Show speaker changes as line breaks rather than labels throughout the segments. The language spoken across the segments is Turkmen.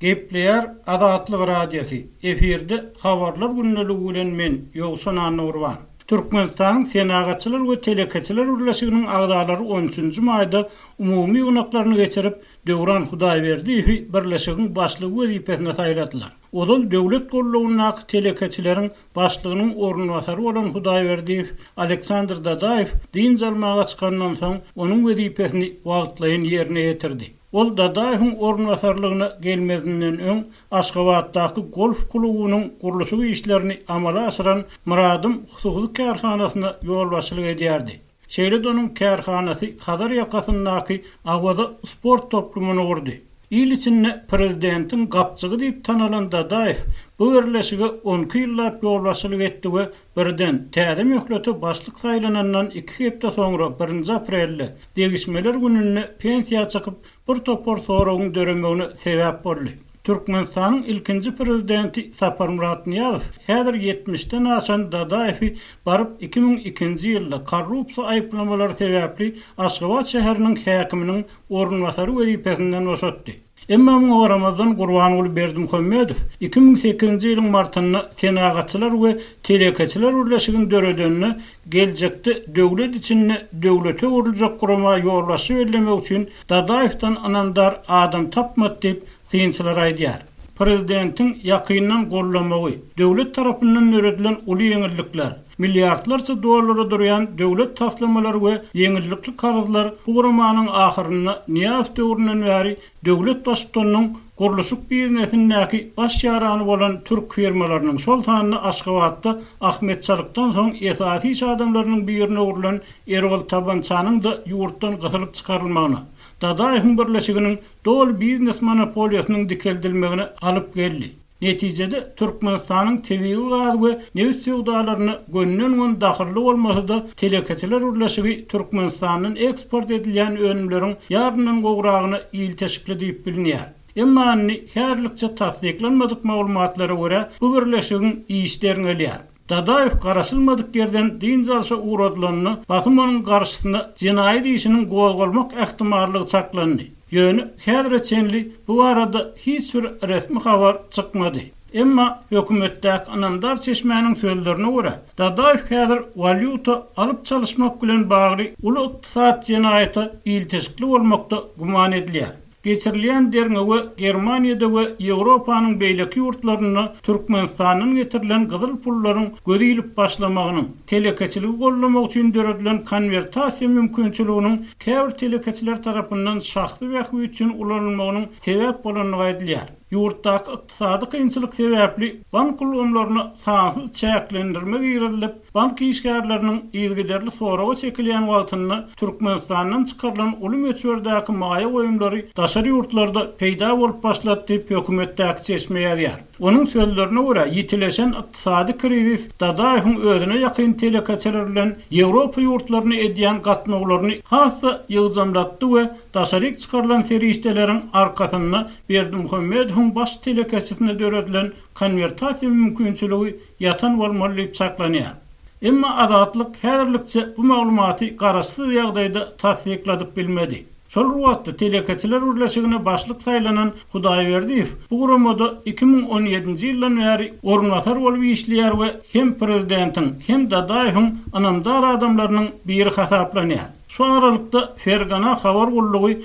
Gepleyer Adatlyk radiosi. Eferde habarlar günneligi bilen men Ýogsan Nurwan. Türkmenistanyň Senagatçylar we Telekeçiler Birleşiginiň agdalary 13-nji maýda umumy ýygnaklaryny geçirip Döwran Hudaýberdiýew birleşigiň başlygy wezipesine saýladylar. Odal döwlet gollugyna telekeçileriň başlygynyň ornwatary bolan Hudaýberdiýew Aleksandr Dadaýew din jalmaga çykandan soň onuň wezipesini wagtlaýan ýerine ýetirdi. Ol Dadaýewiň ornwatarlygyna gelmedinden öň Aşgabatdaky golf klubynyň gurulşy işlerini amala asyran Muradym hususy karhanasyna ýol başçylyk edýärdi. Şeýle onuň karhanasy Hadar ýakasyndaky awada sport toplumyny gurdy. İl içinde prezidentiň gapçygy diýip tanalan Dadaýew bu birleşige 12 ýyllap ýol başçylyk etdi we birden täze möhleti başlyk saýlanandan 2 hepde soňra 1 aprelde degişmeler gününe pensiýa çykyp bir topor soragyň döremegine sebäp boldy. Türkmenistanyň ilkinji prezidenti Sapar Murat Niýazow häzir 70-den aşan Dadaýewi baryp 2002-nji ýylda korrupsiýa aýplamalary sebäpli Aşgabat şäheriniň häkiminiň ornwatary wezipesinden boşatdy. Emma bu Ramazan Gurbanuly Berdimuhammedow 2008-nji ýylyň martynda Senagatçylar we Telekeçiler Birleşiginiň döredönüne geljekde döwlet içinde döwlete urulacak gurama ýolbaşy bellemek üçin Dadaýewden anandar adam tapmady diýip synçylar aýdýar. Prezidentiň ýakyndan gollamagy, döwlet tarapyndan öğretilen uly ýeňillikler, milliardlarça dolara durýan döwlet taslamалary we ýeňillikli karyzlar bu guramanyň ahyryna Niýazow döwründen bäri döwlet başçylygynyň gurulşyk biznesindäki baş ýarany bolan türk firmalarynyň şol sanyny Aşgabatda Ahmetçalykdan soň esasy iş adamlarynyň birine urulan Erol Tabançanyň da ýurtdan gysylyp çykarylmagyna, Dadaýewiň birleşiginiň dol biznes monopoliýasynyň dikeldilmegine alyp geldi. Netijede Türkmenistanyň tebii gaz we neft ýogdalaryny gönnün dahilli bolmasy da Telekeçiler Birleşigi Türkmenistanyň eksport edilýän önümleriň ýardynyň gowragyny ýyl teşkil diýip bilinýär. Emma härlikçe tasdiklanmadyk maglumatlara görä bu birleşigiň işlerini elýär. Dadaýew garaşylmadyk yerden din jalşa uğradylyny bakym onuň garşysyna jenaýat işiniň gowgalmak ähtimallygy çaklandy. Ýöne häzirçenli bu arada hiç bir resmi habar çykmady. Emma hökümetdäki anandar çeşmäniň sözlerine görä Dadaýew häzir valyuta alyp çalyşmak bilen bagly uly ykdysat jenaýaty ýyl teşkil bolmakda guman edilýär. Geçirilýän derňe we Germaniýada we Ýewropanyň beýleki ýurtlaryna Türkmenistanyň getirilen gyzyl pullaryň gödilip başlamagynyň, telekeçiligi gollamak üçin döredilen konvertasiýa mümkinçiliginiň käbir telekeçiler tarapyndan şahsy wähki üçin ulanylmagynyň sebäp bolanyny aýdylýar. Ýurtdaky ykdysady kynçylyk sebäpli bank gulgamlaryny sansız çäklendirmek ýerilip, bank işgärleriniň ýylgyderli soraga çekilýän wagtynda Türkmenistanyň çykarylan uly möçberdäki maýa goýumlary daşary ýurtlarda peýda bolup başlady diýip hökümetdäki çeşme ýazýar. Onuň sözlerine görä, ýitileşen ykdysady krizis Dadaýewiň özüne ýakyn telekeçiler bilen Ýewropa ýurtlaryny edýän gatnawlaryny hassa ýygjamlatdy we daşary çykarylan ferişdeleriň arkasynda Berdimuhammedow baş telekeçisine döredilen konvertasiýa mümkinçiligi ýatan bolmaly diýip çaklanýar. Emma adatlyk häzirlikçe bu maglumaty garaşsyz ýagdaýda tasdikladyp bilmedi. Şol wagtda Telekeçiler Birleşigine başlyk saýlanan Hudaýberdiýew bu guramada 2017-nji ýyldan bäri ornwatar bolup işleýär we hem prezidentiň hem Dadaýewiň anandar adamlarynyň biri hasaplanýar. Şu aralykda Fergana habar gollugy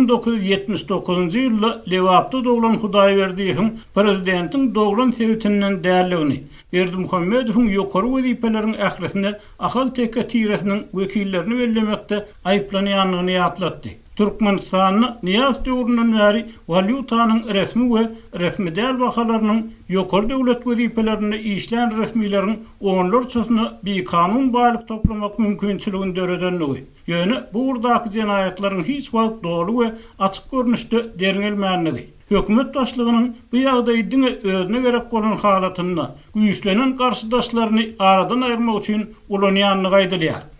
1979-njy ýylda Lewapda doglan Hudaýberdiýewiň prezidentiň doglan sebäbinden därligini, Berdimuhammedowyň ýokary wezipeleriň ählisine ahal teke tiresiniň wekillerini bellemekde aýplanýanlygyny ýatlatdy. Türkmenistanyň Niýazow döwründen bäri valyutanyň resmi we resmi däl bahalarynyň ýokary döwlet wezipelerinde işlän resmiýetiň onlarçasyna bir kanun baýlyk toplamak mümkinçiligini döredenligi. Ýöne bu urdaky jenaýatlaryň hiç wagt dolu we açyk görnüşde deriňelmänligi. Hökümet başlygynyň bu ýagdaýda özüne gerek bolan halatynda güýçlenen garşydaşlaryny aradan aýyrmak üçin ulanýanlygy aýdylýar.